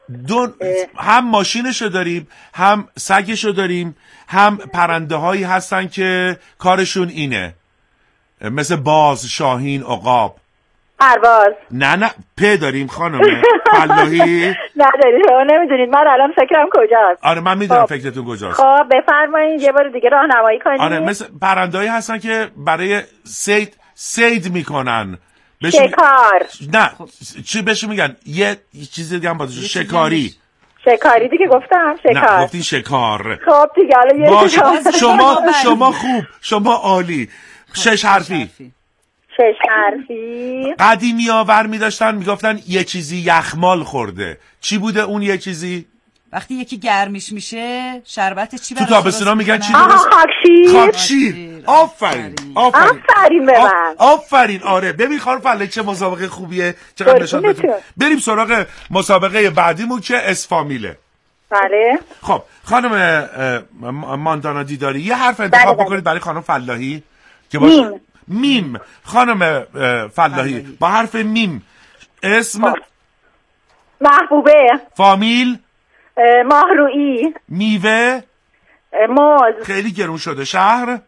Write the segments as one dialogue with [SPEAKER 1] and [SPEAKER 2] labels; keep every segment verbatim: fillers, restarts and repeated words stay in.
[SPEAKER 1] دو هم ماشینشو داریم، هم سگشو داریم، هم پرنده هایی هستن که کارشون اینه، مثل باز، شاهین، عقاب.
[SPEAKER 2] پرواز.
[SPEAKER 1] نه نه پ داریم خانم فلاحی.
[SPEAKER 2] نداری شما نمیدونید، من الان فکرم کجاست.
[SPEAKER 1] آره من میدونم
[SPEAKER 2] خب.
[SPEAKER 1] فکرتون کجاست.
[SPEAKER 2] خب بفرمایید یه بار دیگه راهنمایی کنید.
[SPEAKER 1] آره مثل پرنده‌ای هستن که برای صید صید میکنن.
[SPEAKER 2] شکار.
[SPEAKER 1] نه چی بهش میگن؟ یه چیز دیگه هم باشه، شکاری.
[SPEAKER 2] شکاری دیگه گفتم، شکار.
[SPEAKER 1] نه گفتین شکار.
[SPEAKER 2] خب دیگه حالا یه
[SPEAKER 1] باشه. شما شما خوب، شما عالی. شش حرفی.
[SPEAKER 2] شش حرفی.
[SPEAKER 1] قدیمی ها ور می داشتن میگفتن یه چیزی یخمال خورده. چی بوده اون یه چیزی؟
[SPEAKER 3] وقتی یکی گرمیش میشه شربت چی
[SPEAKER 1] تو تابستونا میگن چی
[SPEAKER 2] درست؟ آها خاکشیر.
[SPEAKER 1] خاکشیر. آفرین آفرین
[SPEAKER 2] آفرین به من.
[SPEAKER 1] آفرین. آره ببین خانم فلاحی چه مسابقه خوبیه، چقدر نشان بده. بریم سراغ مسابقه بعدیمون که اسفامیله.
[SPEAKER 2] بله.
[SPEAKER 1] خب خانم ماندانا دیداری یه حرف انتخاب بله بکنید برای خانم فلاحی که باشه.
[SPEAKER 2] میم.
[SPEAKER 1] میم. خانم فلاحی با حرف میم. اسم
[SPEAKER 2] محبوبه.
[SPEAKER 1] فامیل
[SPEAKER 2] ماهرویی.
[SPEAKER 1] میوه
[SPEAKER 2] موز.
[SPEAKER 1] خیلی گرون شده. شهر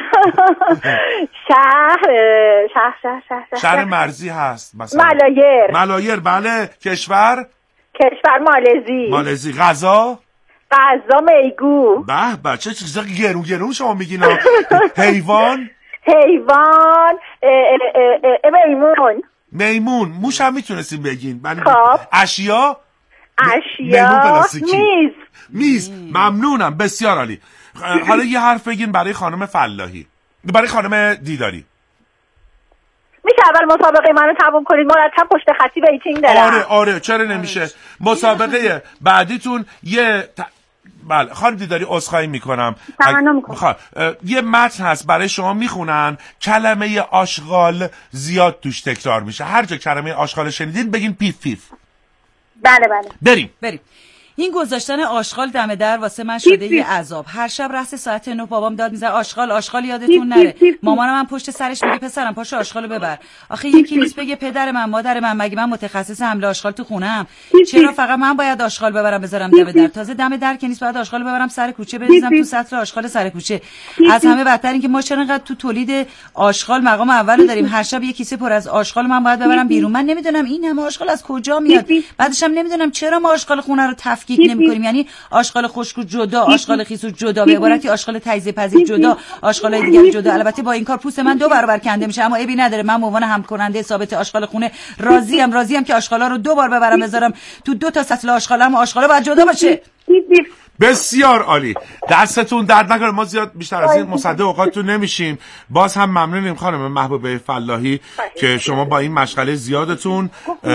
[SPEAKER 2] شهر شهر شهر شهر
[SPEAKER 1] شهر مرزی هست مثلا
[SPEAKER 2] ملایر.
[SPEAKER 1] ملایر بله. کشور
[SPEAKER 2] کشور مالزی.
[SPEAKER 1] مالزی. غذا
[SPEAKER 2] غذا میگو.
[SPEAKER 1] به به چه چیزا گرون گرون شما میگین. حیوان
[SPEAKER 2] حیوان میمون.
[SPEAKER 1] میمون. موش هم میتونستیم بگین.
[SPEAKER 2] خب
[SPEAKER 1] اشیا
[SPEAKER 2] اشیا میز.
[SPEAKER 1] میز. ممنونم بسیار عالی. حالا یه حرف بگین برای خانم فلاحی، برای خانم دیداری.
[SPEAKER 2] میشه اول مسابقه منو تموم کنید؟ مرتب پشت خطی ویتینگ دارم.
[SPEAKER 1] آره آره چرا نمیشه. مسابقه بعدیتون یه ت... بله خانم دیداری عذرخواهی میکنم
[SPEAKER 2] تمنا میکنم.
[SPEAKER 1] یه متن هست برای شما میخونن، کلمه آشغال زیاد توش تکرار میشه. هر جا کلمه آشغال شنیدین بگین پیف پیف.
[SPEAKER 2] بله بله.
[SPEAKER 1] بریم
[SPEAKER 3] بریم. این گذاشتن آشغال دم در واسه من شده یه عذاب. هر شب رأس ساعت نه بابام داد میزنه آشغال آشغال یادتون نره. مامانم من پشت سرش میگه پسرم پاشو آشغالو ببر. آخه یکی نیست بگه پدر من مادر من، مگه من متخصص حمل آشغال تو خونم؟ چرا فقط من باید آشغال ببرم بذارم دم در؟ تازه دم در که نیست باید آشغال ببرم سر کوچه بریزم تو سطل آشغال سر کوچه. از همه بدتر این که ما چرا انقدر تو تولید آشغال مقام اولو داریم. هر شب یه کیسه پر از آشغال من باید ببرم بیرون. من نمیدونم این همه آشغال از کجا میاد. بعدش هم نمیدونم چرا ما آشغال خونه رو تفکیک نمی‌کنیم. یعنی آشغال خشک جدا، آشغال خیسو جدا، به عبارتی آشغال تجزیه پذیر جدا، آشغالای دیگه جدا. البته با این کار پوست من دو برابر کنده میشه، اما عیبی نداره. من به عنوان هم کننده ثابت آشغال خونه راضیم راضیم که آشغالا رو دو بار ببرم بذارم تو دو تا سطل آشغال، اما آشغالا باید جدا باشه.
[SPEAKER 1] بسیار عالی. دستتون درد نکنه. ما زیاد بیشتر از این مصدق اوقاتتون نمیشیم. باز هم ممنونیم خانم محبوبه فلاحی که شما با این مشغله زیادتون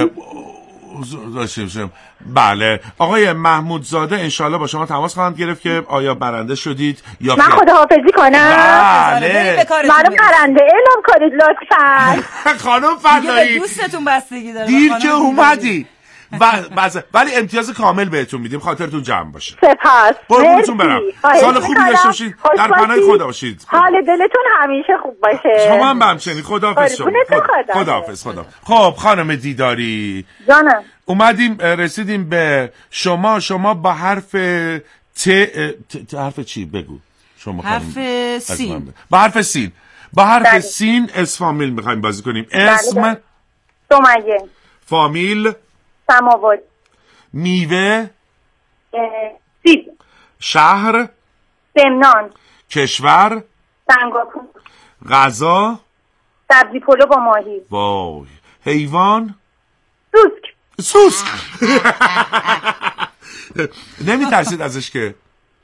[SPEAKER 1] داشتیم. بله آقای محمود زاده انشالله با شما تماس خواهند گرفت که آیا برنده شدید یا
[SPEAKER 2] من خداحافظی کنم.
[SPEAKER 1] بله
[SPEAKER 2] منو برنده اعلام کنید لطفاً.
[SPEAKER 1] خانم فلاحی
[SPEAKER 3] دوستتون بستگی داره.
[SPEAKER 1] دیر که اومدی ولی امتیاز کامل بهتون میدیم، خاطرتون جمع باشه.
[SPEAKER 2] سپاس.
[SPEAKER 1] قربونتون برم. سال خوبی داشته باشید. در پناه خدا باشید.
[SPEAKER 2] حال دلتون همیشه خوب باشه.
[SPEAKER 1] شما هم همچنین. خداحافظ شما. خداحافظ. خدا. خب خانم دیداری
[SPEAKER 2] جانم
[SPEAKER 1] اومدیم رسیدیم به شما. شما با حرف ت, ت... حرف چی بگو شما؟
[SPEAKER 3] حرف سین.
[SPEAKER 1] با حرف سین. با حرف سین اسفامیل میخوایم بازی کنیم. اسم
[SPEAKER 2] سمیه.
[SPEAKER 1] فامیل
[SPEAKER 2] سماوات.
[SPEAKER 1] میوه
[SPEAKER 2] سیب.
[SPEAKER 1] شهر
[SPEAKER 2] سمنان.
[SPEAKER 1] کشور
[SPEAKER 2] سنگاپور.
[SPEAKER 1] غذا
[SPEAKER 2] سبزی پلو با ماهی.
[SPEAKER 1] وای. حیوان
[SPEAKER 2] سوسک.
[SPEAKER 1] سوسک. نمی ترسید ازش که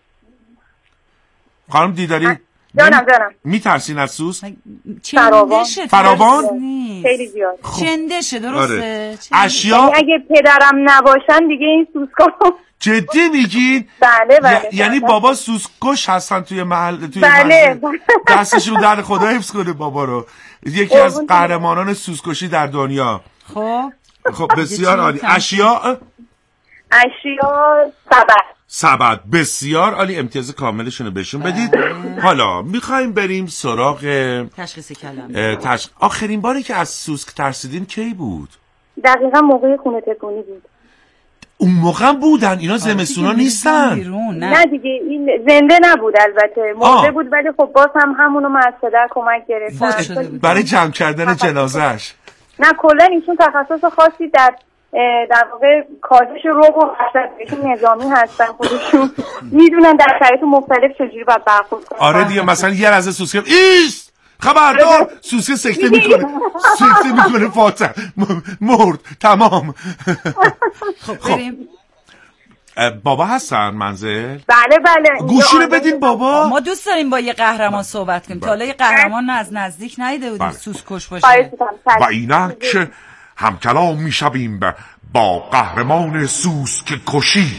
[SPEAKER 1] خانم دیداری؟
[SPEAKER 2] جانم جانم.
[SPEAKER 1] می ترسین از سوسک؟
[SPEAKER 3] چندشه.
[SPEAKER 1] فراوان؟
[SPEAKER 2] خیلی زیاد.
[SPEAKER 3] چندشه درسته.
[SPEAKER 1] آره. اشیا
[SPEAKER 2] اگه پدرم نباشن دیگه این سوسکا.
[SPEAKER 1] جدی میگین؟
[SPEAKER 2] بله بله.
[SPEAKER 1] یعنی بابا سوسکش هستن توی محل توی
[SPEAKER 2] بله.
[SPEAKER 1] دستشون در خدا حفظ کنه بابا رو. یکی از قهرمانان سوسکشی در دنیا.
[SPEAKER 3] خب
[SPEAKER 1] خب بسیار عالی. اشیا
[SPEAKER 2] اشیا سبد.
[SPEAKER 1] سبد. بسیار عالی. امتیاز کاملشون رو بهشون بدید. حالا میخوایم بریم سراغ
[SPEAKER 3] تشخیص کلمه.
[SPEAKER 1] تش... آخرین باری که از سوسک ترسیدین کی بود؟
[SPEAKER 2] دقیقا موقع خونه تکونی بود.
[SPEAKER 1] اون موقع بودن اینا، زمستونا نیستن.
[SPEAKER 2] نه. نه دیگه این زنده نبود، البته مرده بود، ولی خب باز هم همونو من از پدر کمک گرفتم
[SPEAKER 1] برای جمع کردن جنازهش.
[SPEAKER 2] نه کلا ایشون تخصص خاصی در در واقع کاهش روح و وحشت نظامی هستن، خودشون میدونن در شرایط مختلف چجوری باید برخورد کنن.
[SPEAKER 1] آره دیگه، مثلا یه لحظه سوسکه ایست خبردار، سوسکه سکته میکنه سکته میکنه فاتح مرد تمام.
[SPEAKER 3] خب بریم.
[SPEAKER 1] بابا هستن منزل؟
[SPEAKER 2] بله بله.
[SPEAKER 1] گوشی رو بدین بابا.
[SPEAKER 3] ما دوست داریم با یه قهرمان صحبت کنیم. تا حالا یه قهرمان نه از نزدیک ندیده بودیم سوسکش باشه.
[SPEAKER 1] و اینک همکلام میشویم با قهرمان سوسک کشی.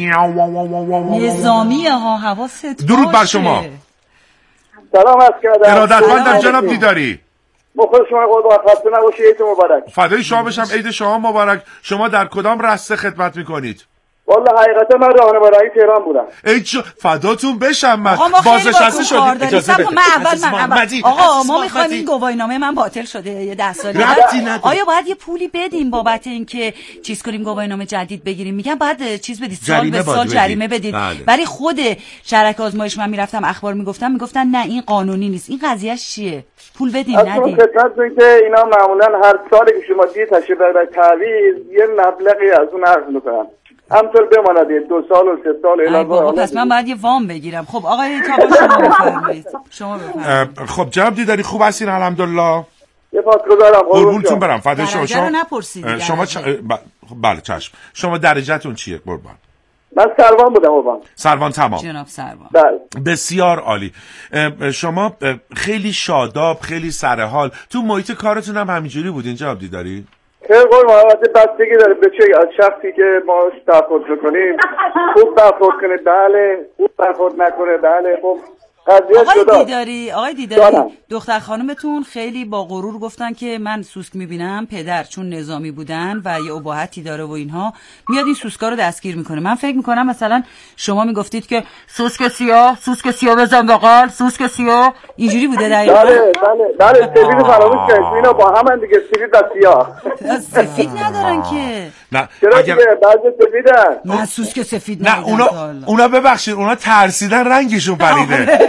[SPEAKER 3] نظامی ها، حواست باشه.
[SPEAKER 1] درود بر شما.
[SPEAKER 4] سلام عرض کردم.
[SPEAKER 1] ارادتمندم جناب دیداری.
[SPEAKER 4] بخیر شما قربان، خسته نباشید، عید مبارک.
[SPEAKER 1] فدای شما بشم، عید شما مبارک. شما در کدام رسته خدمت میکنید؟
[SPEAKER 4] والله حقیقتا من راهنمایی تهران بودم.
[SPEAKER 1] ای چه فداتون بشم من.
[SPEAKER 3] بازنشسته شدید. اجازه بدید. من اول من آقا ما میخوایم این گواهینامه من باطل شده یه ده سالی. آیا باید یه پولی بدیم بابت اینکه چیز کنیم گواهینامه جدید بگیریم؟ میگن بعد چیز بدید، سال به سال جریمه بدید. ولی خود شرک آزمایش من میرفتم اخبار میگفتم میگفتن نه این قانونی نیست. این قضیهش چیه؟ پول بدین ندین.
[SPEAKER 4] خدمتتون که اینا معمولا هر سالی که شما دیگه تشریف ببرید تعویض یه مبلغی از اون عرض میکنن. همطور بماند دو سال و سه سال
[SPEAKER 3] علاوه. پس من باید یه وام بگیرم. خب آقای تابا شما بفرمایید. شما بفرمایید.
[SPEAKER 1] خب جناب دیداری خوب هستین الحمدلله؟
[SPEAKER 4] یه پاسگزارم
[SPEAKER 1] قربونتون برم. فدای شما.
[SPEAKER 3] شما نپرسید.
[SPEAKER 1] شما چ... بله چشم. شما درجهتون چیه قربان؟
[SPEAKER 4] من سروان بودم قربان.
[SPEAKER 1] سروان تمام.
[SPEAKER 3] جناب سروان.
[SPEAKER 4] بله.
[SPEAKER 1] بسیار عالی. شما خیلی شاداب، خیلی سرحال. تو محیط کارتون هم همینجوری بودین جناب دیداری؟
[SPEAKER 4] خیلی قربان، البته بستگی داره به چه از شخصی که ما برخورد میکنیم. خوب برخورد کنه بله، خوب برخورد نکنه بله. خب
[SPEAKER 3] آقای دیداری آقای دیداری دختر خانمتون خیلی با غرور گفتن که من سوسک میبینم پدر چون نظامی بودن و یه اباحتی داره و اینها میاد این سوسکا رو دستگیر میکنه. من فکر میکنم مثلا شما میگفتید که سوسک سیاه سوسک سیاه بزن بغل سوسک سیاه، اینجوری بوده دقیقاً؟
[SPEAKER 4] بله بله بله. سفید فراموش کردید، اینا با هم دیگه سفید و سیاه.
[SPEAKER 3] سفید ندارن که.
[SPEAKER 1] نه
[SPEAKER 4] چرا دیگه بعضی سفیدن.
[SPEAKER 3] نه سوسک سفید
[SPEAKER 1] نه. اونا اونا ببخشید اونا ترسیدن رنگشون پریده.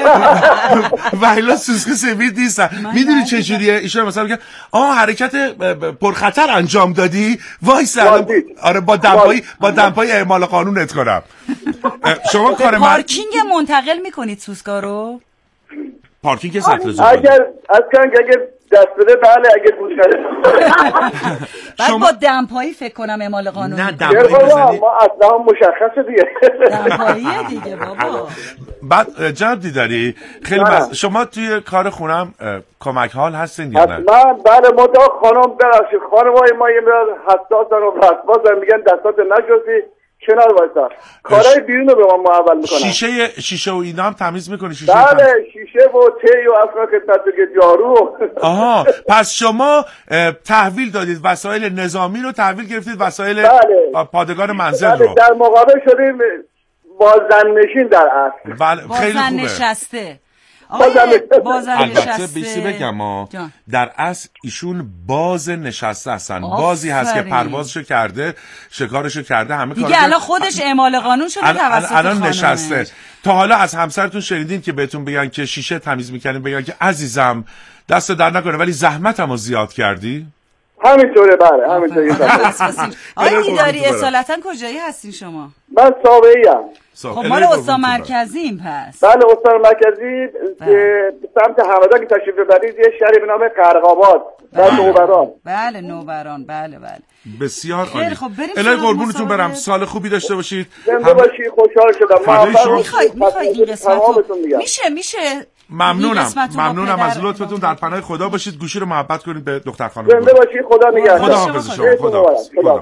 [SPEAKER 1] ولی سوسک سفید نیستن. میدونی چه جوریه؟ ایشون مثلا میگه آه حرکت پرخطر انجام دادی وایس. آره با دمپایی با دمپایی اعمال قانونت کنم. شما کار من
[SPEAKER 3] پارکینگ منتقل میکنید سوسکا رو؟
[SPEAKER 1] پارکینگ سطل زود
[SPEAKER 4] اگر از کنگ اگر دست بده بله، اگر گوش نده
[SPEAKER 3] بعد با دمپایی فکر کنم اعمال قانون.
[SPEAKER 1] نه دمپایی بزنی
[SPEAKER 4] ما اصلا مشخصه دیگه.
[SPEAKER 3] دمپاییه دیگه بابا.
[SPEAKER 1] بعد جناب دیداری خیلی بس شما توی کار خونم کمک حال هستین یا نه؟
[SPEAKER 4] من بله ما تا خانم ببخشید خانمای ما یه مقدار حساسن و حساسن میگن دستات نشوسی کنار وایسا. کارهای بیرون رو به ما محول میکنن.
[SPEAKER 1] شیشه شیشه و اینا هم تمیز میکنی؟ شیشه
[SPEAKER 4] بله تمیز. شیشه و تی و اصلا خدمت دیگه جارو.
[SPEAKER 1] آها پس شما تحویل دادید وسایل نظامی رو، تحویل گرفتید وسایل
[SPEAKER 4] بله.
[SPEAKER 1] پادگان منزل
[SPEAKER 4] بله.
[SPEAKER 1] رو.
[SPEAKER 4] در مقابل شدیم بازنشین در اصل.
[SPEAKER 1] بله خیلی خوبه.
[SPEAKER 3] نشسته.
[SPEAKER 1] البته بیسی بگم ما در اصل ایشون باز نشسته هستن. بازی هست که پروازشو کرده، شکارشو کرده، همه کار
[SPEAKER 3] دیگه الان خودش اعمال قانون شده توسط خانم.
[SPEAKER 1] الان نشسته. تا حالا از همسرتون شنیدین که بهتون بگن که شیشه تمیز میکنین بگن که عزیزم دست در نکنه ولی زحمتمو زیاد کردی؟
[SPEAKER 4] همینطوره بله همینطوره.
[SPEAKER 3] آقای دیداری اصالتا کجایی هستین شما؟
[SPEAKER 4] من ساوه‌ای ام.
[SPEAKER 3] خب مال استان مرکزیم پس.
[SPEAKER 4] بله استان مرکزی به سمت همدان که تشریف ببرید یه شهری به نام قرق‌آباد در نوبران.
[SPEAKER 3] بله نوبران بله بله.
[SPEAKER 1] بسیار عالی.
[SPEAKER 3] خب
[SPEAKER 1] الهی قربونتون برم. سال خوبی داشته باشید.
[SPEAKER 4] زنده باشید. خوشحال شدم.
[SPEAKER 3] میخواید میخواید این قسمتو میشه میشه
[SPEAKER 1] ممنونم ممنونم از لطفتون. در پناه خدا باشید. گوشی رو محبت کنید به دختر خانم.
[SPEAKER 4] زنده باشید. خدا نگهدار.
[SPEAKER 1] خدا حافظ شما. خدا خدا.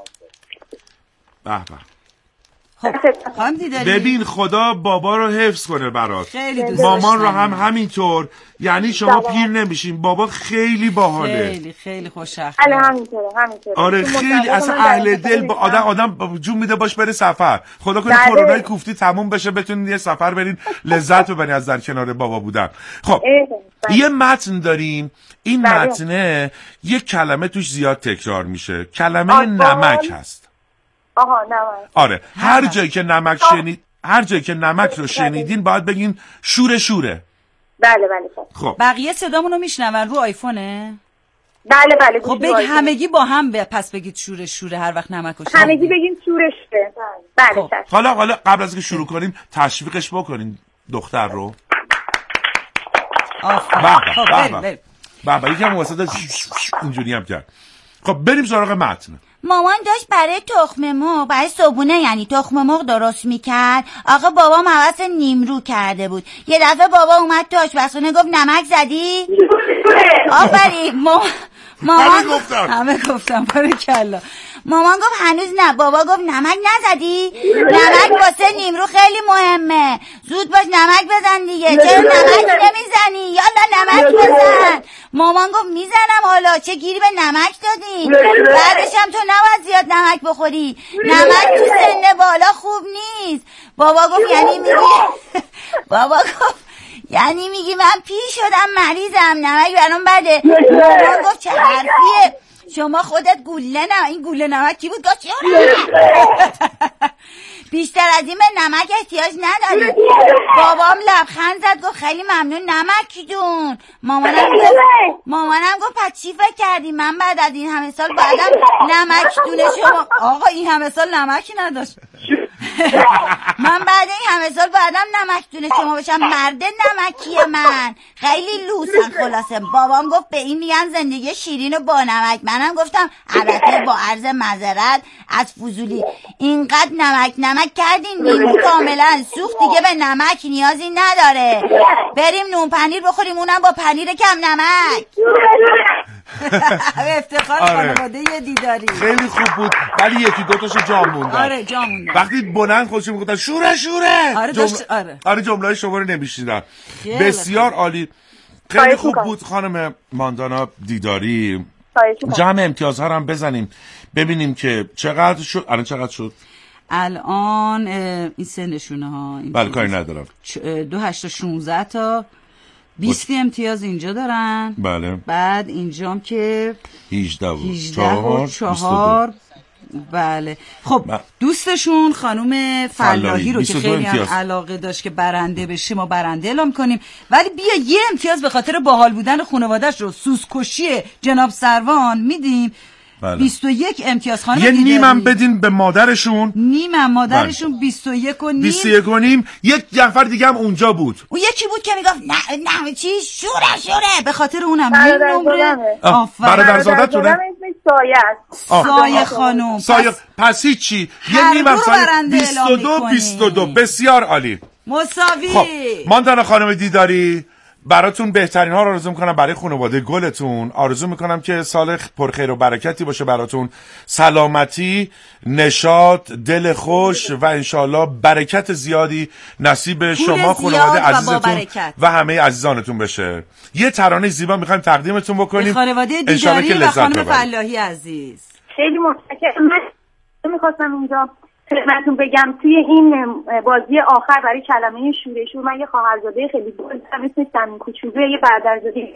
[SPEAKER 1] به به.
[SPEAKER 3] خب خانم دیداری
[SPEAKER 1] ببین خدا بابا رو حفظ کنه برات.
[SPEAKER 3] خیلی دوست
[SPEAKER 1] مامان رو هم همینطور. یعنی شما پیر نمیشین. بابا خیلی باحاله.
[SPEAKER 3] خیلی خیلی خوشحال.
[SPEAKER 2] همینطوره همینطوره.
[SPEAKER 1] آره خیلی اصلا اهل دل با آدم آدم جون میده باش بره سفر. خدا کنه کرونای کوفتی تموم بشه بتونین یه سفر برین لذت ببرین از در کنار بابا بودن. خب یه متن داریم. این متنه یک کلمه توش زیاد تکرار میشه. کلمه نمک هست.
[SPEAKER 2] آها نمک.
[SPEAKER 1] آره هر جایی که نمک شنید هر جایی که نمک رو شنیدین باید بگین شوره شوره.
[SPEAKER 2] بله بله.
[SPEAKER 1] خب
[SPEAKER 3] بقیه صدامون رو میشنون رو آیفونه؟
[SPEAKER 2] بله بله.
[SPEAKER 3] خب بگی همگی با هم ب... پس بگید شوره شوره هر وقت نمک رو شنید.
[SPEAKER 2] همگی بگیم شوره شوره. بله.
[SPEAKER 1] خب. حالا حالا قبل از که شروع کنیم تشویقش بکنین دختر رو.
[SPEAKER 3] آفرین.
[SPEAKER 1] بابا یکم واسه اینجوری هم کرد. خب بریم سراغ متن.
[SPEAKER 5] مامان داشت برای تخم مرغ برای صبونه یعنی تخم مرغ درست میکرد. آقا بابام حواس نیمرو کرده بود. یه دفعه بابا اومد تو آشپزخونه گفت نمک زدی؟ آفرین. مامان
[SPEAKER 3] همه گفتم بارکلا.
[SPEAKER 5] مامان گفت هنوز نه. بابا گفت نمک نزدی؟ نمک واسه نیمرو خیلی مهمه. زود باش نمک بزن دیگه. چرا نمک نمیزنی؟ یالا نمک بزن. مامان گفت میزنم حالا چه گیری به نمک دادی؟ بعدش هم تو نباید زیاد نمک بخوری. نمک تو سن بالا خوب نیست. بابا گفت یعنی میگی بابا گفت یعنی میگی من پیر شدم مریضم نمک برام بده؟ مامان گفت چه حرفیه؟ شما خودت گوله نه این گوله نمک کی بود؟ گفت بیشتر از این به نمک احتیاج نداری. بابام لبخند زد گفت خیلی ممنون نمک جون. مامانم گفت مامانم گفت پس چی فکر کردی من بعد از این همه سال بعدم نمک دونه شما؟ آقا این همه سال نمکی نداشت. من بعد این همه سال بعدم نمک دونه شما بشم مرد نمکیه من خیلی لوسن. خلاصه بابام گفت به این میگن زندگی شیرین و با نمک. منم گفتم البته با عرض معذرت از فضولی اینقدر نمک نمک کردین نیمو کاملا سوخت دیگه به نمک نیازی نداره. بریم نون پنیر بخوریم اونم با پنیر کم نمک.
[SPEAKER 3] افتخار خانواده دیداری.
[SPEAKER 1] خیلی خوب بود ولی یکی دوتاشو جام موندن.
[SPEAKER 3] آره جام موندن.
[SPEAKER 1] وقتی بلند خودشون میگفتن شوره شوره
[SPEAKER 3] آره
[SPEAKER 1] جمله...
[SPEAKER 3] داشت... آره
[SPEAKER 1] آره جمله شما رو نمیشنیدم. بسیار عالی. خیلی خوب بود خانم ماندانا دیداری. جمع امتیازها رو هم بزنیم ببینیم که چقدر شد. الان چقدر شد؟
[SPEAKER 3] الان این سنشونه ها.
[SPEAKER 1] بله کاری ندارم.
[SPEAKER 3] دو هشتا شونزده تا بیست امتیاز اینجا دارن.
[SPEAKER 1] بله.
[SPEAKER 3] بعد اینجام که
[SPEAKER 1] هجده
[SPEAKER 3] و چهار. بله. خب ب... دوستشون خانوم فلاحی رو که خیلی هم علاقه داشت که برنده بشه ما برنده اعلام کنیم ولی بیا یه امتیاز به خاطر باحال بودن خانواده‌اش رو سوسکشی جناب سروان میدیم. بله. بیست و یک امتیاز خانم
[SPEAKER 1] یه نیمم بدین به مادرشون.
[SPEAKER 3] نیمم مادرشون بله. بیست و یک و نیم.
[SPEAKER 1] بیست و یک و نیم. یک نفر دیگه هم اونجا بود.
[SPEAKER 5] اون یکی بود که میگفت نه نه چی شوره شوره
[SPEAKER 3] به خاطر اونم نیم نمره.
[SPEAKER 1] آفرین. برادرزاده‌تونه.
[SPEAKER 2] اسمش سایه است.
[SPEAKER 3] سایه خانم.
[SPEAKER 1] سایه پس هیچی. یه نیمم سایه بیست و دو بیست و دو. بسیار عالی.
[SPEAKER 3] مساوی.
[SPEAKER 1] خب ماندانا خانم دیداری براتون بهترین ها رو آرزو میکنم برای خانواده گلتون. آرزو میکنم که سال پرخیر و برکتی باشه براتون. سلامتی، نشاط، دل خوش و انشالله برکت زیادی نصیب شما خانواده عزیزتون و, و همه عزیزانتون بشه. یه ترانه زیبا میخوایم تقدیمتون بکنیم
[SPEAKER 3] خانواده دیداری و خانم فلاحی عزیز.
[SPEAKER 2] خیلی متشکرم. من میخواستم اینجا خدمتتون بگم توی این بازی آخر برای کلمه شوره شور من یه خواهرزاده خیلی بزرگم اسمش سمین کوچولو یه برادرزاده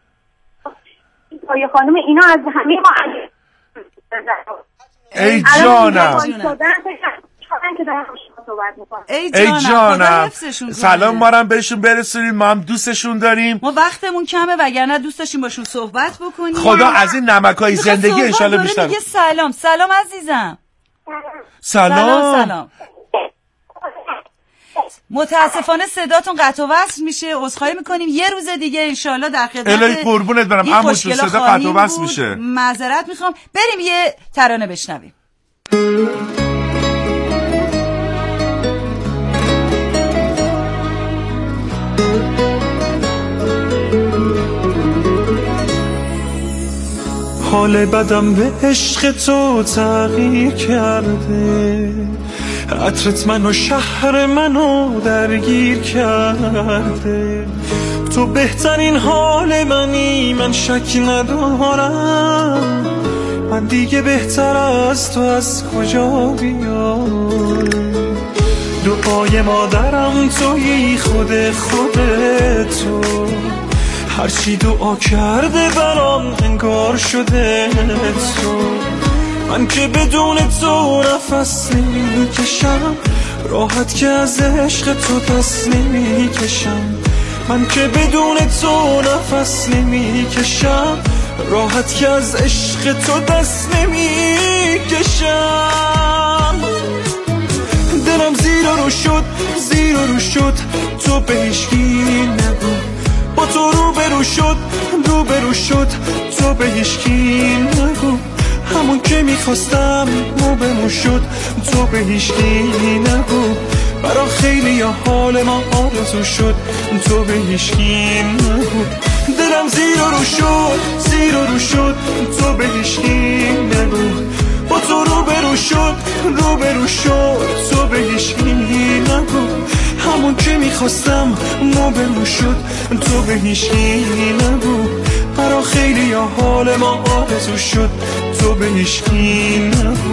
[SPEAKER 2] سایه خانم اینا از همه ما
[SPEAKER 1] ای جانم ای جانم سلام ما رو بهشون برسونیم ما هم دوستشون داریم.
[SPEAKER 3] ما وقتمون کمه وگرنه دوست داشتیم باشون صحبت بکنیم.
[SPEAKER 1] خدا از این نمکای زندگی انشالله بیشتر.
[SPEAKER 3] سلام سلام عزیزم.
[SPEAKER 1] سلام
[SPEAKER 3] سلام سلام. متاسفانه صداتون قطع و وصل میشه. عذرخواهی میکنیم. یه روز دیگه انشالله در خدمت
[SPEAKER 1] الهی قربونت برم اما تو صدا قطع و وصل میشه.
[SPEAKER 3] معذرت میخوام. بریم یه ترانه بشنویم.
[SPEAKER 6] حال بدم به عشق تو تغییر کرده عطرت منو شهر منو درگیر کرده تو بهترین حال منی من شک ندارم من دیگه بهتر از تو از کجا بیام دعای مادرم تویی خود خودتو هرچی دعا کرده برام انگار شده تو من که بدون تو نفس نمیکشم، راحت که از عشق تو دست نمیکشم. من که بدون تو نفس نمیکشم، راحت که از عشق تو دست نمیکشم. دلم زیر رو شد زیر رو شد، تو به هیچکی نگو. با تو رو برو شد رو برو شد، تو به هیچکی نگو. همون که میخواستم مو به مو شد، تو به هیچکی نگو. برا خیلی حال ما آرزو شد، تو به هیچکی نگو. دلم زیر رو شد زیر رو شد، تو به هیچکی نگو. با تو رو برو شد رو برو شد، تو به هیچکی نگو. همون که میخواستم مو به مو شد، تو به هیچکی نگو. برا خیلی حال ما آرزو شد، تو به هیچکی نگو.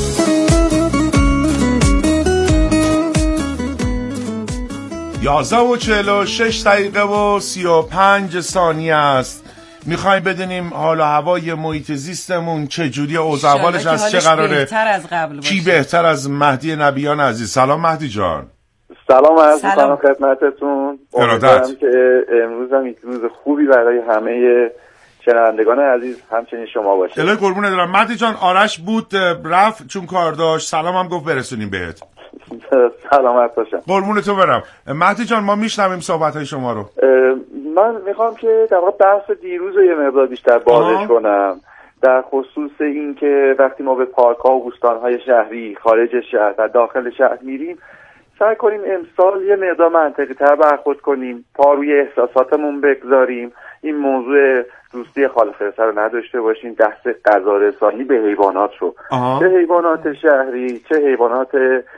[SPEAKER 1] یازده و چهل و شش دقیقه و سی و پنج ثانیه است. میخوایم بدونیم حال و هوای محیط زیستمون چجوری، اوضاع احوالش از چه قراره،
[SPEAKER 3] بهتر از قبل باشه.
[SPEAKER 1] کی بهتر از مهدی نبیان عزیز. سلام مهدی جان.
[SPEAKER 4] سلام عرض می‌کنم خدمتتون. امیدوارم که امروز هم روز خوبی برای همه شنوندگان عزیز همچنین شما باشه.
[SPEAKER 1] الهی قربونه دارم. مهدی جان آرش بود رفت چون کار داشت، سلام هم گفت برسونیم بهت.
[SPEAKER 4] سلامت باشم.
[SPEAKER 1] قربون تو برم. مهدی جان ما میشنویم صحبت‌های شما رو.
[SPEAKER 4] من میخوام که در واقع بحث دیروز رو یه مقدار بیشتر بازش کنم، در خصوص این که وقتی ما به پارک‌ها و بوستان‌های شهری خارج شهر و داخل شهر میریم، سعی کنیم امسال یه مقدار منطقی‌تر برخورد کنیم، پا روی احساساتمون بگذاریم، این موضوع دوستی خالق‌خرسه رو نداشته باشیم، دست غذا رسانی به حیوانات رو، چه حیوانات شهری چه حیوانات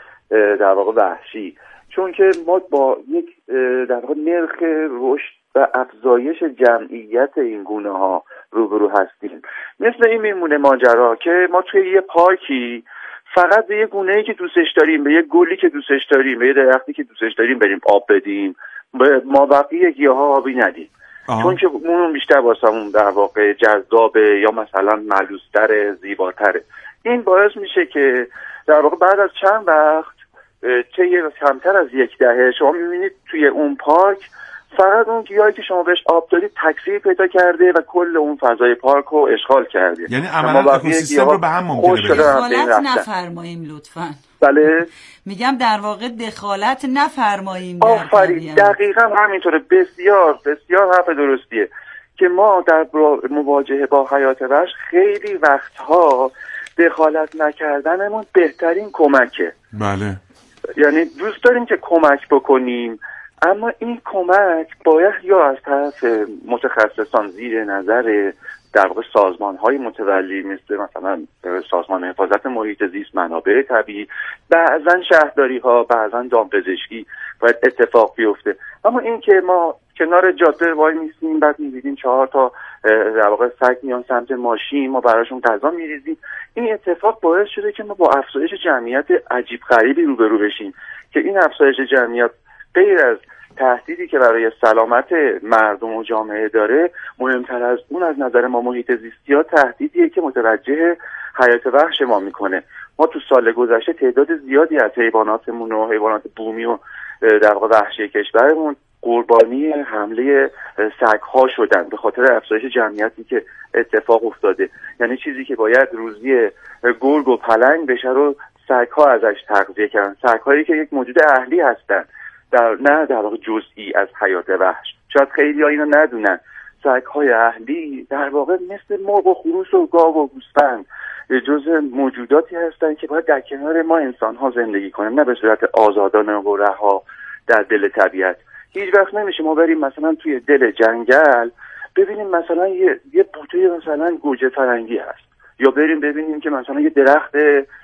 [SPEAKER 4] در واقع وحشی، چون که ما با یک در واقع نرخ رشد و افزایش جمعیت این گونه ها روبرو هستیم. مثل این میمونه ماجرا که ما توی یه پارکی فقط به یه گونه‌ای که دوستش داریم، به یه گلی که دوستش داریم، به یه درختی که دوستش داریم بریم آب بدیم، به ما بقیه گیاها آبی ندیم. آه. چون که اون بیشتر واسمون در واقع جذابه یا مثلا ملوس‌تره، زیباتره. این باعث میشه که در واقع بعد از چند وقت چه یه کمتر از یک دهه شما میبینید توی اون پارک فقط اون گیاهی که شما بهش آب دادید تکثیر پیدا کرده و کل اون فضای پارک رو اشغال کرده.
[SPEAKER 1] یعنی عملا اکوسیستم رو به هم ممکنه بره.
[SPEAKER 3] دخالت نفرماییم لطفاً.
[SPEAKER 4] بله
[SPEAKER 3] میگم در واقع دخالت نفرماییم.
[SPEAKER 4] آفرین، دقیقاً همینطوره. بسیار بسیار حرف درستیه که ما در مواجهه با حیات وحش خیلی وقتها دخالت نکردنمون بهترین کمکه.
[SPEAKER 1] بله.
[SPEAKER 4] یعنی دوست داریم که کمک بکنیم، اما این کمک باید یا از طرف متخصصان زیر نظر در واقع سازمان‌های متولی مثل مثلا سازمان حفاظت محیط زیست، منابع طبیعی، بعضا شهرداری‌ها، بعضا دامپزشکی باید اتفاق بیفته. اما این که ما کنار جاده وای میسیم بعد می‌بینیم چهار تا در واقع سگ میان سمت ماشین، ما براشون غذا می‌ریزیم، این اتفاق باعث شده که ما با افزایش جمعیت عجیب غریبی روبرو بشیم که این افزایش جمعیت غیر از تهدیدی که برای سلامت مردم و جامعه داره، مهمتر از اون از نظر ما محیط زیستی ها تهدیدیه که متوجه حیات وحش ما میکنه. ما تو سال گذشته تعداد زیادی از حیواناتمون و حیوانات بومی و در واقع وحشی کشورمون قربانی حمله سگ‌ها شدن به خاطر افزایش جمعیتی که اتفاق افتاده. یعنی چیزی که باید روزی گرگ و پلنگ بشه رو سگ‌ها ازش تغذیه کردن، سگ‌هایی که یک موجود اهلی هستن، در نه در واقع جزئی از حیات وحش. شاید خیلی‌ها اینو ندونن، سگ‌های اهلی در واقع مثل مرغ و خروس و گاو و گوسفند جزء موجوداتی هستن که باید در کنار ما انسان‌ها زندگی کنن، نه به صورت آزادانه و رها در دل طبیعت. هیچ وقت نمیشه ما بریم مثلا توی دل جنگل ببینیم مثلا یه یه بوته مثلا گوجه فرنگی هست، یا بریم ببینیم که مثلا یه درخت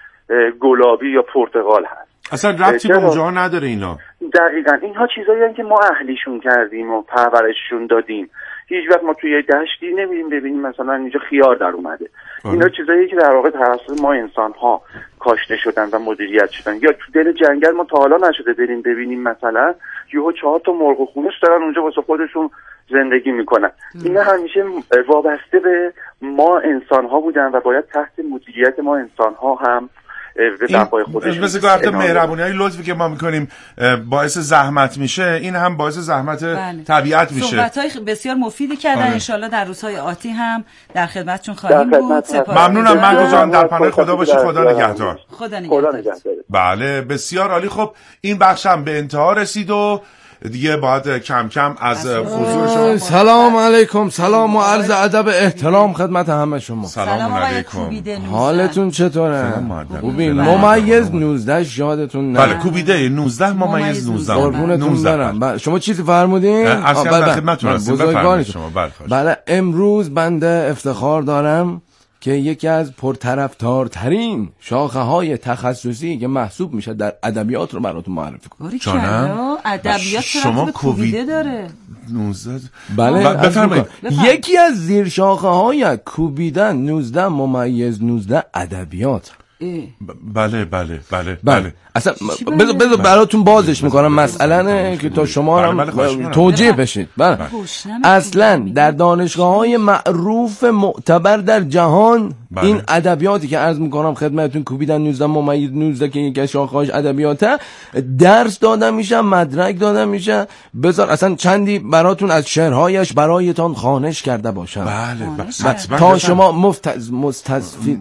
[SPEAKER 4] گلابی یا پرتقال هست.
[SPEAKER 1] اصلا ربطی به اونجا نداره اینا.
[SPEAKER 4] دقیقاً اینها چیزایی هستن که ما اهلیشون کردیم و پرورششون دادیم. هیچ وقت ما توی دشتی نمیریم ببینیم مثلا اینجا خیار در اومده. آه. اینا چیزایی که در واقع توسط ما انسان‌ها کاشته شدن و مدیریت شدن. یا تو دل جنگل ما تا حالا نشده بریم ببینیم مثلا یهو چهار تا مرغ و خونش دارن اونجا واسه خودشون زندگی میکنن. اینا همیشه وابسته به ما انسان ها بودن و باید تحت مدیریت ما انسان ها هم به بقای خودشون.
[SPEAKER 1] مثل که حتی مهربونی های لطفی که ما میکنیم باعث زحمت میشه، این هم باعث زحمت بله. طبیعت میشه.
[SPEAKER 3] صحبت های بسیار مفیدی کردن. آره. انشالله در روزهای آتی هم در خدمتتون خواهیم بود.
[SPEAKER 1] ممنونم من جان، در پناه خدا باشی. خدا نگهدار.
[SPEAKER 3] خدا نگهدار.
[SPEAKER 1] بله بسیار عالی. خب این بخش هم به انتها رسید و دیگه باید کم کم از حضور شما.
[SPEAKER 7] سلام علیکم، سلام و عرض ادب احترام خدمت همه شما.
[SPEAKER 1] سلام علیکم.
[SPEAKER 7] حالتون چطوره؟ خوبین؟ ممیز نوزده یادتون نه؟
[SPEAKER 1] بله کوبیده نوزده ممیز نوزده.
[SPEAKER 7] قربونتون برم. شما چیزی فرمودین؟
[SPEAKER 1] از خدمتتون هستم. بفرمایید شما.
[SPEAKER 7] بله امروز بنده افتخار دارم که یکی از پرطرفدارترین شاخه های تخصصی که محسوب میشه در ادبیات رو براتون معرفی کنم.
[SPEAKER 3] جانم ادبیات شما کوبیده داره.
[SPEAKER 1] نوزده
[SPEAKER 7] بله بفرمایید. یکی از زیر شاخه های کوبیده نوزده ممیز نوزده ادبیات.
[SPEAKER 1] بله بله بله بله
[SPEAKER 7] اصلا بذار بذار براتون بازش میکنم مسئله که تا شما هم توجیه بشید. بله اصلا در دانشگاه‌های معروف معتبر در جهان این ادبیاتی که عرض میکنم خدمتتون کوبیدن نوزده ممیز نوزده که یکی از شاخه‌هاش ادبیاته درس داده میشه، مدرک داده میشه. بذار اصلا چندی براتون از شعرهایش برایتان خوانش کرده باشم.
[SPEAKER 1] بله
[SPEAKER 7] تا شما مفتز مستفید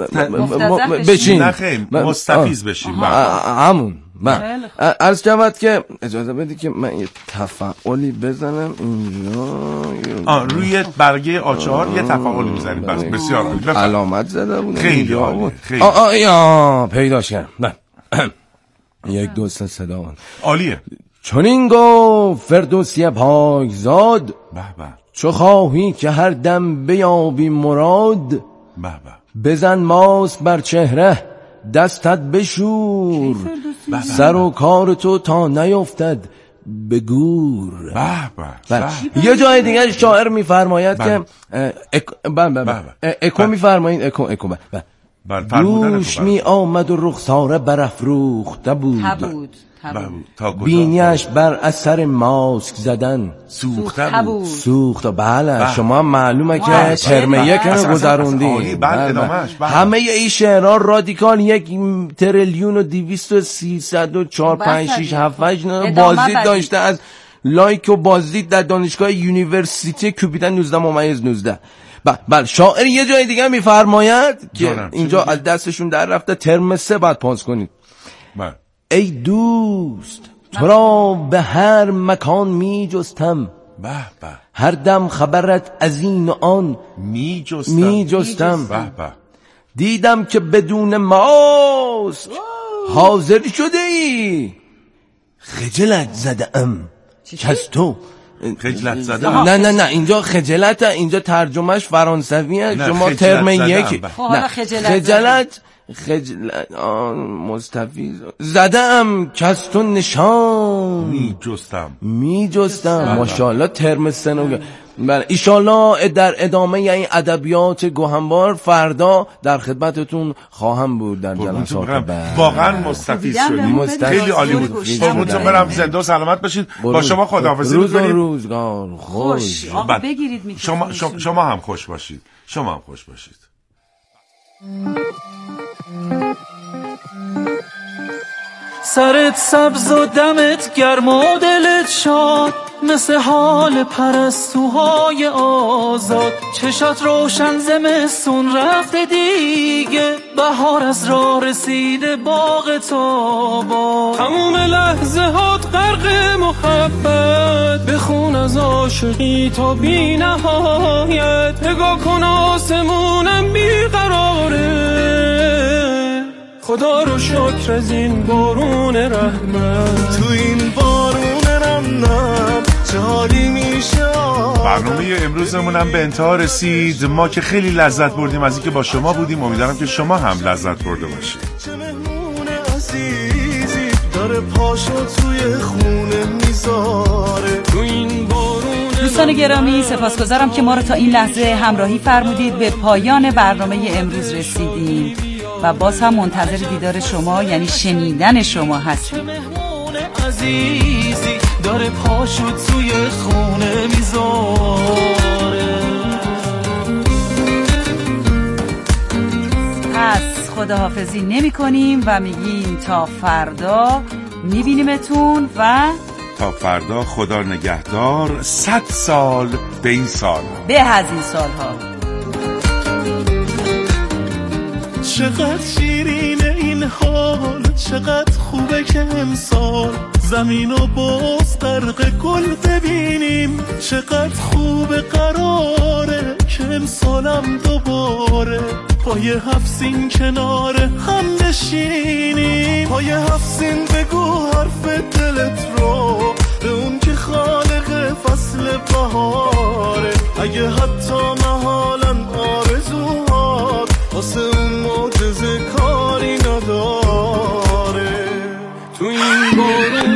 [SPEAKER 7] بشین.
[SPEAKER 1] نه خیلی مستفیض بشین.
[SPEAKER 7] همون من عرض شود که اجازه بدید که من یه تفعالی بزنم اینجا.
[SPEAKER 1] روی برگه آچار یه تفعالی بزنیم. بس بسیار عالی.
[SPEAKER 7] علامت زده بود
[SPEAKER 1] خیلی عالی. خیلی
[SPEAKER 7] آ پیداش کردم. یک دو سه صدا
[SPEAKER 1] عالیه.
[SPEAKER 7] چون این گفت فردوسی پاکزاد
[SPEAKER 1] به به
[SPEAKER 7] چو خواهی که هر دم بیابی مراد
[SPEAKER 1] به به
[SPEAKER 7] بزن ماست بر چهره دستت بشور سر و کار تو تا نیفتد به گور. یه جای دیگه شاعر میفرماید که اکو میفرمایید اکو اکو دوش می آمد و رخساره برافروخته بود بینیش بر اثر ماسک زدن
[SPEAKER 1] سوخته بود.
[SPEAKER 7] سوخته بله. شما هم معلومه که ترم یک رو گذروندی. همه این شعرها رادیکال یک تریلیون و دویست و سیصد و چهار پنج شیش هفت بازدید داشته از لایک و بازدید در دانشگاه یونیورسیتی کوبیدن نوزده ممیز نوزده. بله شاعر یه جای دیگه میفرماید که اینجا از دستشون در رفته ترم سه باید پاس کنید.
[SPEAKER 1] بله
[SPEAKER 7] ای دوست تو را به هر مکان می جستم
[SPEAKER 1] به به
[SPEAKER 7] هر دم خبرت از این و آن
[SPEAKER 1] می جستم,
[SPEAKER 7] می جستم.
[SPEAKER 1] به به
[SPEAKER 7] دیدم که بدون ماست حاضر شده ای خجلت زدم که از تو
[SPEAKER 1] خجلت زده.
[SPEAKER 7] نه نه نه اینجا خجلت، اینجا ترجمهش فرانسویه. شما ترم یک
[SPEAKER 3] نه خجلت
[SPEAKER 7] خجلت خجلت مستفیض زدم که از تو نشان
[SPEAKER 1] می جستم
[SPEAKER 7] می جستم. ماشاءالله ترم سنو. بله ایشالله در ادامه این ادبیات گوهنبار فردا در خدمتتون خواهم بود در جلسات بعد.
[SPEAKER 1] واقعا مستفیض شدید، خیلی عالی بود. قربونتون برم، زنده و سلامت باشید. با شما خداحافظی
[SPEAKER 7] می‌کنیم. روز و روزگار خوش.
[SPEAKER 3] آقا بگیرید میکروفون.
[SPEAKER 1] شما شما شما هم خوش باشید. شما هم خوش باشید.
[SPEAKER 6] سرت سبز و دمت گرم و دلت شاد، مثل حال پرستوهای آزاد. چشات روشن زمستون رفته دیگه، بهار از راه رسیده باغ تابا. تموم لحظه هات غرق محبت، بخون از عاشقی تا بی نهایت. نگاه کن آسمونم بیقراره، خدا رو شکر از این بارون رحمت.
[SPEAKER 8] تو این بارون رحمت چه حالی میشه.
[SPEAKER 1] برنامه امروزمون هم به انتها رسید. ما که خیلی لذت بردیم از اینکه با شما بودیم. امیدوارم که شما هم لذت برده باشید.
[SPEAKER 8] چه مهمون عزیزی داره پاشو توی خونه میذاره. تو این بارون.
[SPEAKER 3] دوستان گرامی سپاسگزارم که ما رو تا این لحظه همراهی فرمودید. به پایان برنامه امروز رسیدیم و باز هم منتظر دیدار شما، یعنی شنیدن شما هستیم.
[SPEAKER 6] عزیزی داره پاشو توی خونه میذاره.
[SPEAKER 3] پس خداحافظی نمی کنیم و میگیم تا فردا میبینیمتون و
[SPEAKER 1] تا فردا خدا نگهدار. صد سال به این سال،
[SPEAKER 3] به از این سالها.
[SPEAKER 6] چقدر شیرینه این حال، چقدر خوبه که امسال زمین و باز غرق گل ببینیم. چقدر خوبه قراره که امسالم دوباره پای هفسین کنار هم نشینیم. پای هفسین بگو حرف دلت رو به اون که خالق فصل بهاره. اگه حتی محالن آرزوهات واسه اون معجزه کاری نداره. تو این بارون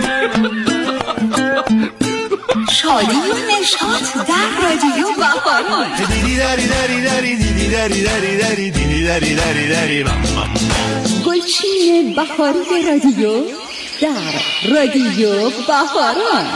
[SPEAKER 9] شادی و نشاط در رادیو بهاران. گلچین بهاری رادیو در رادیو بهاران.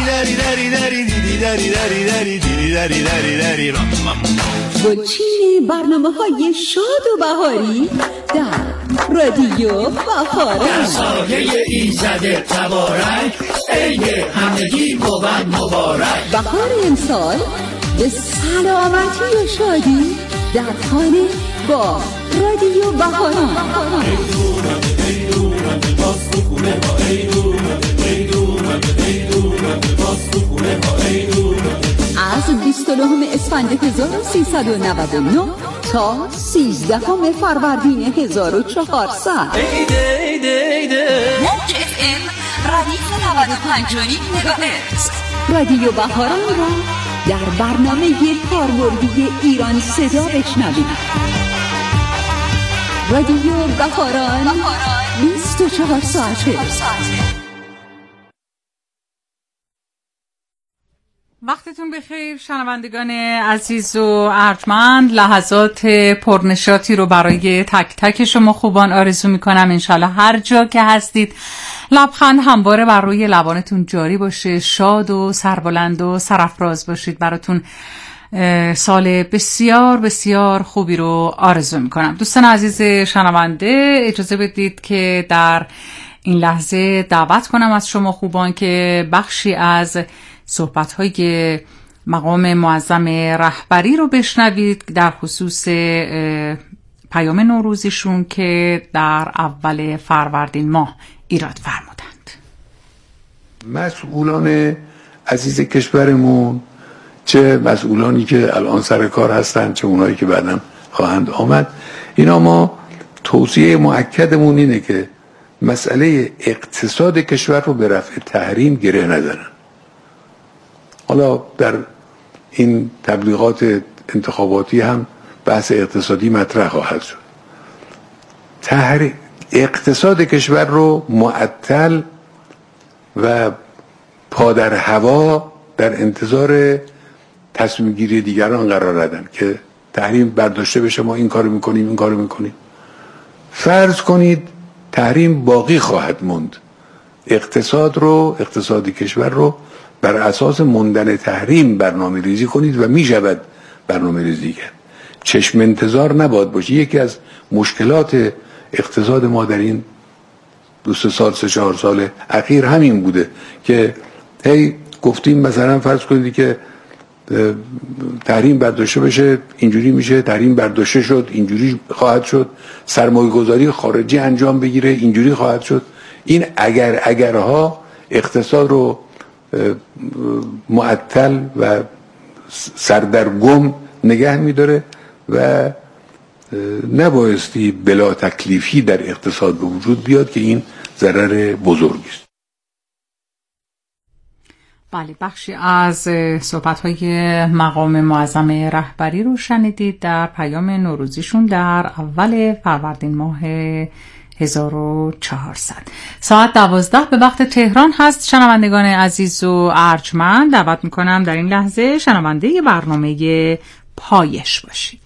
[SPEAKER 9] گلچین برنامه‌های شاد و بهاری در رادیو بهاران.
[SPEAKER 10] در سایه ایزد تبارک عید همگی بود مبارک.
[SPEAKER 9] بهار امسال به سلامتی و شادی در خانه با رادیو بهاران. از بیست و نه اسفند هزار و سیصد و نود و نه تا سیزدهم فروردین هزار و چهارصد.
[SPEAKER 6] ایده ایده ایده
[SPEAKER 9] موج اف ام ردیف نود و پنج و نیم مگاهرتز. رادیو بهاران را در برنامه کاربردی ایران صدا بشنوید. رادیو بهاران بیست و چهار ساعته.
[SPEAKER 11] وقتتون بخیر شنوندگان عزیز و ارجمند. لحظات پرنشاطی رو برای تک تک شما خوبان آرزو میکنم. انشالله هر جا که هستید لبخند همواره بر روی لبانتون جاری باشه، شاد و سربلند و سرافراز باشید. براتون سال بسیار بسیار خوبی رو آرزو میکنم. دوستان عزیز شنونده، اجازه بدید که در این لحظه دعوت کنم از شما خوبان که بخشی از صحبت‌های مقام معظم رهبری رو بشنوید در خصوص پیام نوروزیشون که در اول فروردین ماه ایراد فرمودند.
[SPEAKER 12] مسئولان عزیز کشورمون، چه مسئولانی که الان سر کار هستند چه اونایی که بعداً خواهند آمد، اینا ما توصیه مؤکدمون اینه که مسئله اقتصاد کشور رو به رفع تحریم گره نزنن. حالا در این تبلیغات انتخاباتی هم بحث اقتصادی مطرح خواهد شد. تحریم اقتصاد کشور رو معطل و پا در هوا در انتظار تصمیم گیری دیگران قرار ندن که تحریم برداشته بشه، ما این کارو میکنیم این کارو میکنیم. فرض کنید تحریم باقی خواهد موند، اقتصاد رو اقتصاد کشور رو بر اساس موندن تحریم برنامه ریزی کنید و می شود برنامه ریزی کرد. چشم انتظار نباید باشه. یکی از مشکلات اقتصاد ما در این دو سه سال سه چهار سال اخیر همین بوده که هی گفتیم مثلا فرض کنید که تحریم برداشته بشه اینجوری میشه، تحریم برداشته شد اینجوری خواهد شد، سرمایه گذاری خارجی انجام بگیره اینجوری خواهد شد. این اگر اگرها اقتصاد رو معطل و سردرگم نگه میداره و نبایستی بلا تکلیفی در اقتصاد به وجود بیاد که این ضرر بزرگی است.
[SPEAKER 11] بله، بخشی از صحبت‌های مقام معظم رهبری رو شنیدید در پیام نوروزیشون در اول فروردین ماه هزار و چهارصد. ساعت دوازده به وقت تهران هست. شنوندگان عزیز و ارجمند، دعوت میکنم در این لحظه شنونده برنامه پایش باشید.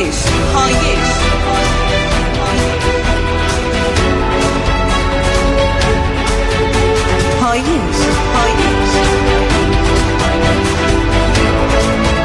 [SPEAKER 13] شش